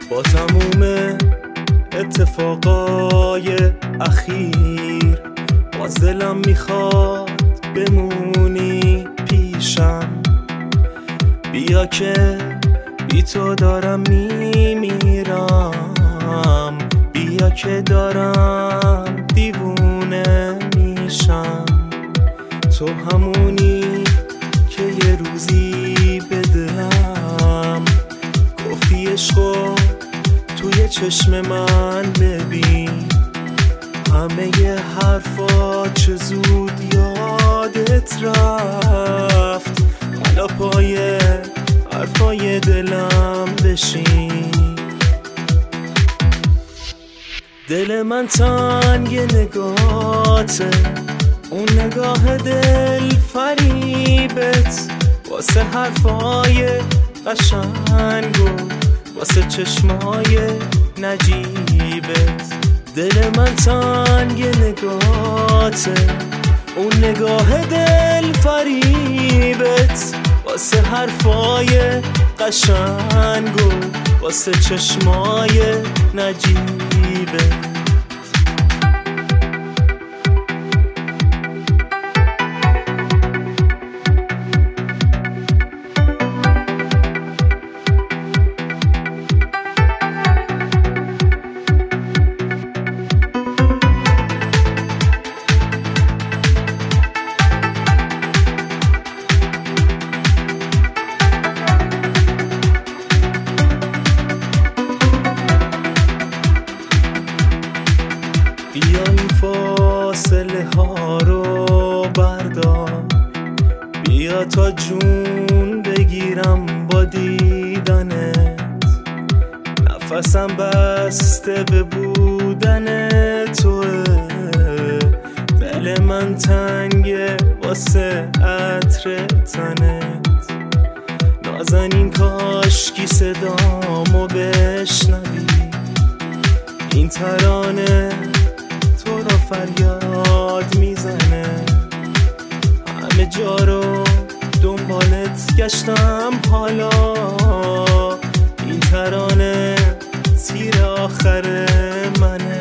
با تموم اتفاقای اخیر باز دلم میخواد بمونی پیشم. بیا که بی تو دارم میمیرم، بیا که دارم دیوونه میشم. تو همونی که یه روزی به دلم گفتی عشقو توی چشم من ببین. همه ی حرفا چه زود یادت رفت، حالا پای حرفای دلم بشین. دل من تنگ نگاهته، اون نگاه دل فریبت، واسه حرفای قشنگ و واسه چشمای نجیبت. دل من تنگ نگاهته، اون نگاه دل فریبت، واسه حرفای قشنگ و واسه چشمای نجیبت. بیا این فاصله ها رو بردار، بیا تا جون بگیرم با دیدنت. نفسم بسته به بودن توه، دل من تنگه واسه عطر تنت. نازنین کاشکی صدامو بشنوی، این ترانه تو رو فریاد میزنه. همه جا رو دنبالت گشتم، حالا این ترانه تیر آخر منه.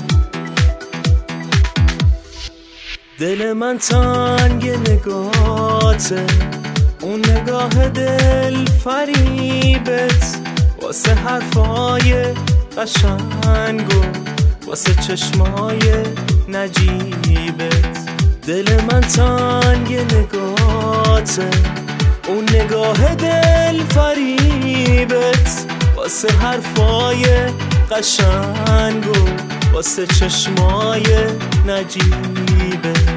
دل من تنگ نگاهته، اون نگاه دل فریبت، واسه حرفای قشنگ و واسه چشمای نجیبت. دل من تنگ نگاهته، اون نگاه دل فریبت، واسه حرفای قشنگ و واسه چشمای نجیبت.